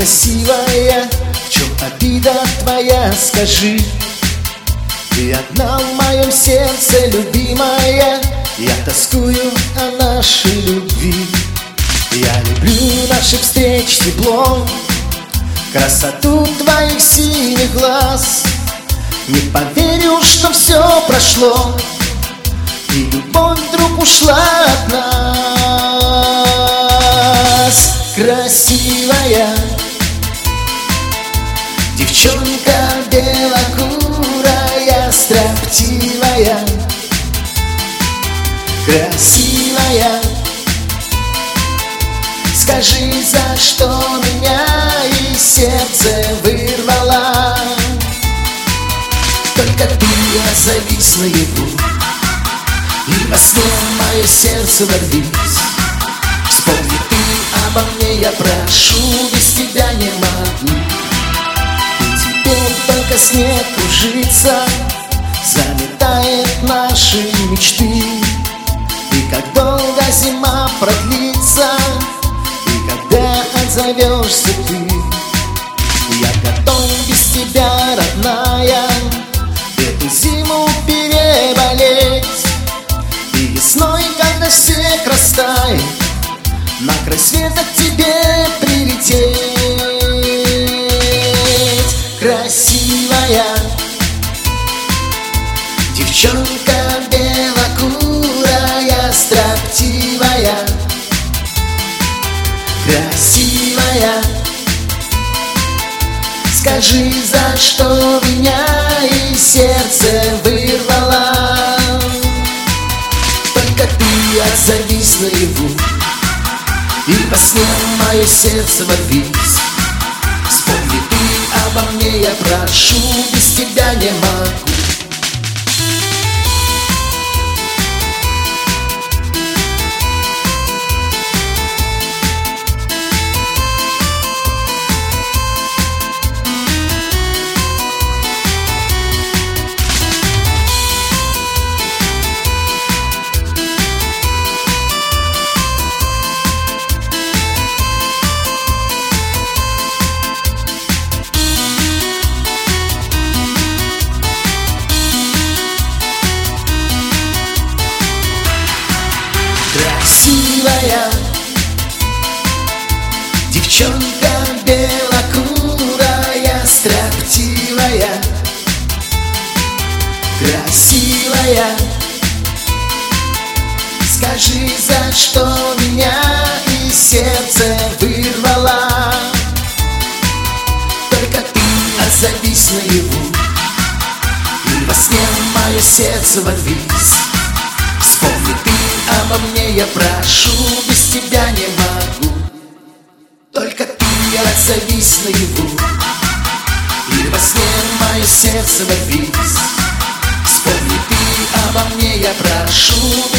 красивая, в чем обида твоя, скажи? Ты одна в моем сердце, любимая, я тоскую о нашей любви. Я люблю наши встречи, тепло, красоту твоих синих глаз. Не поверю, что все прошло, и любовь вдруг ушла от нас. Красивая девчонка белокурая, строптивая, красивая, скажи, за что меня из сердца вырвала? Только ты, я завис наяву, и во сне мое сердце ворвись. Вспомни ты обо мне, я прошу, без тебя не могу. И теперь только снег кружится, заметает наши мечты. И как долго зима продлится, и когда отзовешься ты, я готов без тебя, родная, эту зиму переболеть. И весной, когда снег растает, на край света к тебе прилететь. Красивая девчонка белокурая, строптивая, красивая, скажи, за что меня из сердца вырвала? Только ты, я завис наяву, и во сне мое сердце ворвись. Вспомни ты обо мне, я прошу, без тебя не могу. Красивая девчонка белокурая, строптивая, красивая, скажи, за что меня из сердца вырвала? Только ты, отзовись наяву, и во сне мое сердце ворвись. Вспомни ты обо мне, я прошу, без тебя не могу. Только ты, отзовись наяву, и во сне мое сердце ворвись. Вспомни ты обо мне, я прошу,